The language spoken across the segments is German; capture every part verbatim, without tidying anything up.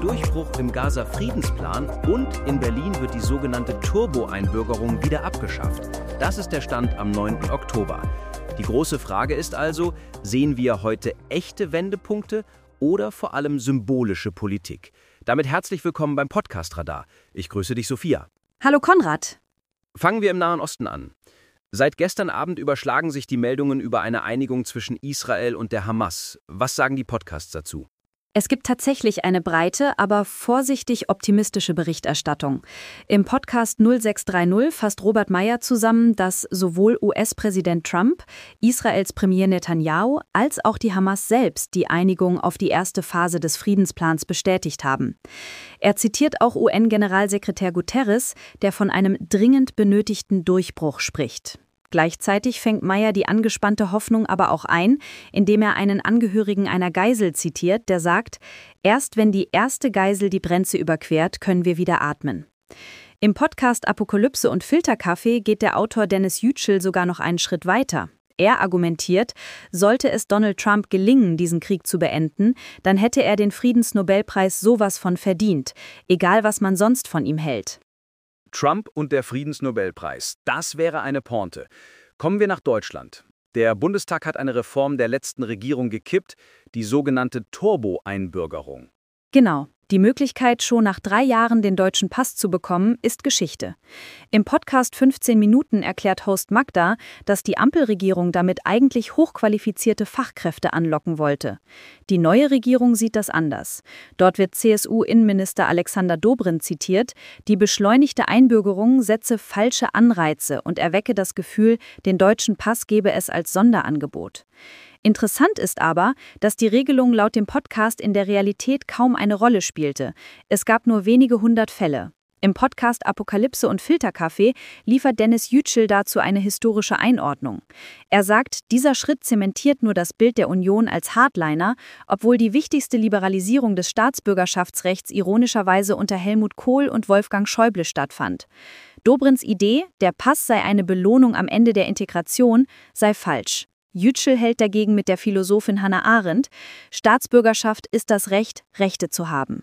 Durchbruch im Gaza-Friedensplan und in Berlin wird die sogenannte Turbo-Einbürgerung wieder abgeschafft. Das ist der Stand am neunten Oktober. Die große Frage ist also, sehen wir heute echte Wendepunkte oder vor allem symbolische Politik? Damit herzlich willkommen beim Podcast Radar. Ich grüße dich, Sophia. Hallo Konrad. Fangen wir im Nahen Osten an. Seit gestern Abend überschlagen sich die Meldungen über eine Einigung zwischen Israel und der Hamas. Was sagen die Podcasts dazu? Es gibt tatsächlich eine breite, aber vorsichtig optimistische Berichterstattung. Im Podcast null sechs drei null fasst Robert Meyer zusammen, dass sowohl U S-Präsident Trump, Israels Premier Netanyahu als auch die Hamas selbst die Einigung auf die erste Phase des Friedensplans bestätigt haben. Er zitiert auch U N-Generalsekretär Guterres, der von einem dringend benötigten Durchbruch spricht. Gleichzeitig fängt Meyer die angespannte Hoffnung aber auch ein, indem er einen Angehörigen einer Geisel zitiert, der sagt, erst wenn die erste Geisel die Grenze überquert, können wir wieder atmen. Im Podcast Apokalypse und Filterkaffee geht der Autor Dennis Yücel sogar noch einen Schritt weiter. Er argumentiert, sollte es Donald Trump gelingen, diesen Krieg zu beenden, dann hätte er den Friedensnobelpreis sowas von verdient, egal was man sonst von ihm hält. Trump und der Friedensnobelpreis. Das wäre eine Pointe. Kommen wir nach Deutschland. Der Bundestag hat eine Reform der letzten Regierung gekippt, die sogenannte Turbo-Einbürgerung. Genau. Die Möglichkeit, schon nach drei Jahren den deutschen Pass zu bekommen, ist Geschichte. Im Podcast fünfzehn Minuten erklärt Host Magda, dass die Ampelregierung damit eigentlich hochqualifizierte Fachkräfte anlocken wollte. Die neue Regierung sieht das anders. Dort wird C S U-Innenminister Alexander Dobrindt zitiert, die beschleunigte Einbürgerung setze falsche Anreize und erwecke das Gefühl, den deutschen Pass gebe es als Sonderangebot. Interessant ist aber, dass die Regelung laut dem Podcast in der Realität kaum eine Rolle spielte. Es gab nur wenige hundert Fälle. Im Podcast Apokalypse und Filterkaffee liefert Dennis Yücel dazu eine historische Einordnung. Er sagt, dieser Schritt zementiert nur das Bild der Union als Hardliner, obwohl die wichtigste Liberalisierung des Staatsbürgerschaftsrechts ironischerweise unter Helmut Kohl und Wolfgang Schäuble stattfand. Dobrindts Idee, der Pass sei eine Belohnung am Ende der Integration, sei falsch. Yücel hält dagegen mit der Philosophin Hannah Arendt, Staatsbürgerschaft ist das Recht, Rechte zu haben.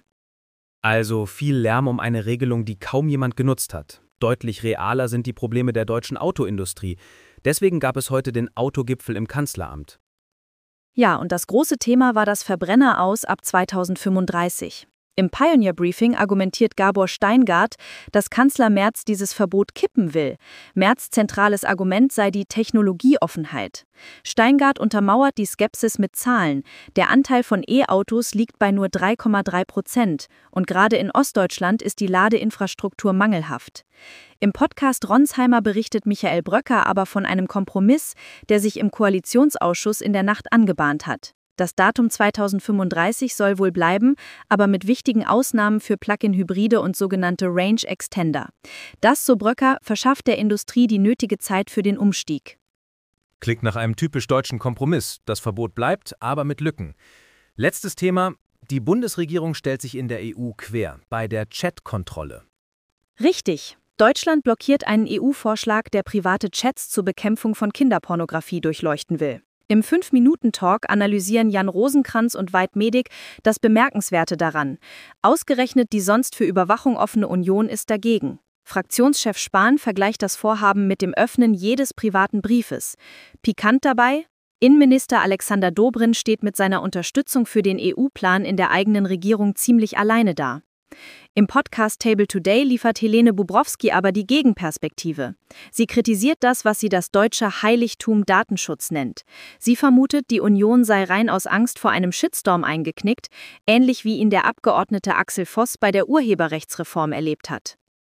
Also viel Lärm um eine Regelung, die kaum jemand genutzt hat. Deutlich realer sind die Probleme der deutschen Autoindustrie. Deswegen gab es heute den Autogipfel im Kanzleramt. Ja, und das große Thema war das Verbrenner-Aus ab zweitausendfünfunddreißig. Im Pioneer Briefing argumentiert Gabor Steingart, dass Kanzler Merz dieses Verbot kippen will. Merz' zentrales Argument sei die Technologieoffenheit. Steingart untermauert die Skepsis mit Zahlen. Der Anteil von E-Autos liegt bei nur drei Komma drei Prozent und gerade in Ostdeutschland ist die Ladeinfrastruktur mangelhaft. Im Podcast Ronsheimer berichtet Michael Bröcker aber von einem Kompromiss, der sich im Koalitionsausschuss in der Nacht angebahnt hat. Das Datum zweitausendfünfunddreißig soll wohl bleiben, aber mit wichtigen Ausnahmen für Plug-in-Hybride und sogenannte Range Extender. Das, so Bröcker, verschafft der Industrie die nötige Zeit für den Umstieg. Klingt nach einem typisch deutschen Kompromiss. Das Verbot bleibt, aber mit Lücken. Letztes Thema. Die Bundesregierung stellt sich in der E U quer bei der Chat-Kontrolle. Richtig. Deutschland blockiert einen E U-Vorschlag, der private Chats zur Bekämpfung von Kinderpornografie durchleuchten will. Im fünf Minuten Talk analysieren Jan Rosenkranz und Veit Medig das Bemerkenswerte daran. Ausgerechnet die sonst für Überwachung offene Union ist dagegen. Fraktionschef Spahn vergleicht das Vorhaben mit dem Öffnen jedes privaten Briefes. Pikant dabei: Innenminister Alexander Dobrindt steht mit seiner Unterstützung für den E U-Plan in der eigenen Regierung ziemlich alleine da. Im Podcast Table Today liefert Helene Bubrowski aber die Gegenperspektive. Sie kritisiert das, was sie das deutsche Heiligtum Datenschutz nennt. Sie vermutet, die Union sei rein aus Angst vor einem Shitstorm eingeknickt, ähnlich wie ihn der Abgeordnete Axel Voss bei der Urheberrechtsreform erlebt hat.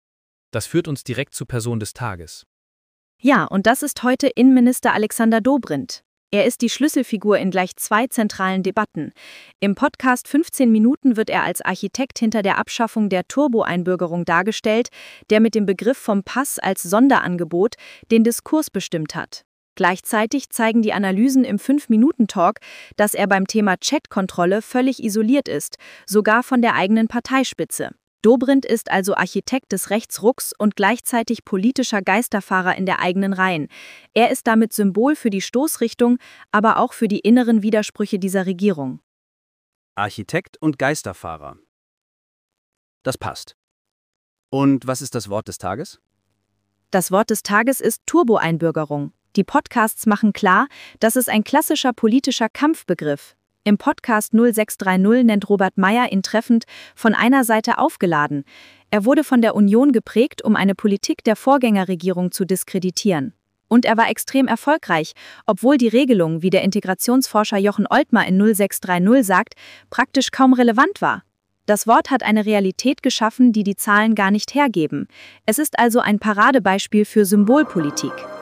Das führt uns direkt zur Person des Tages. Ja, und das ist heute Innenminister Alexander Dobrindt. Er ist die Schlüsselfigur in gleich zwei zentralen Debatten. Im Podcast fünfzehn Minuten wird er als Architekt hinter der Abschaffung der Turbo-Einbürgerung dargestellt, der mit dem Begriff vom Pass als Sonderangebot den Diskurs bestimmt hat. Gleichzeitig zeigen die Analysen im fünf Minuten Talk, dass er beim Thema Chat-Kontrolle völlig isoliert ist, sogar von der eigenen Parteispitze. Dobrindt ist also Architekt des Rechtsrucks und gleichzeitig politischer Geisterfahrer in der eigenen Reihen. Er ist damit Symbol für die Stoßrichtung, aber auch für die inneren Widersprüche dieser Regierung. Architekt und Geisterfahrer. Das passt. Und was ist das Wort des Tages? Das Wort des Tages ist Turbo-Einbürgerung. Die Podcasts machen klar, das ist ein klassischer politischer Kampfbegriff. Im Podcast null sechs drei null nennt Robert Meyer ihn treffend von einer Seite aufgeladen. Er wurde von der Union geprägt, um eine Politik der Vorgängerregierung zu diskreditieren. Und er war extrem erfolgreich, obwohl die Regelung, wie der Integrationsforscher Jochen Oltmer in null sechs drei null sagt, praktisch kaum relevant war. Das Wort hat eine Realität geschaffen, die die Zahlen gar nicht hergeben. Es ist also ein Paradebeispiel für Symbolpolitik.